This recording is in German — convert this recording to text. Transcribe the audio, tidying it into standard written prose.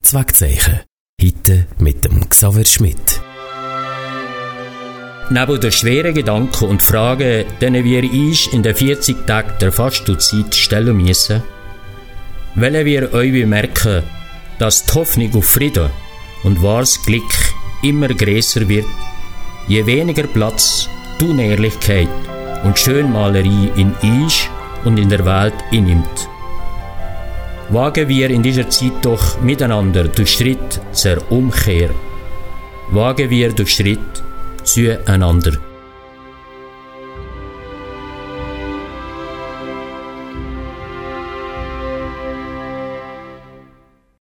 Kurzwegzeichen. Heute mit dem Xaver Schmidt. Neben den schweren Gedanken und Fragen, denen wir uns in den 40 Tagen der Fastenzeit stellen müssen, wollen wir euch bemerken, dass die Hoffnung auf Frieden und wahres Glück immer grösser wird, je weniger Platz die Unehrlichkeit und Schönmalerei in uns und in der Welt einnimmt. Wagen wir in dieser Zeit doch miteinander durch Schritt zur Umkehr. Wagen wir durch Schritt zueinander.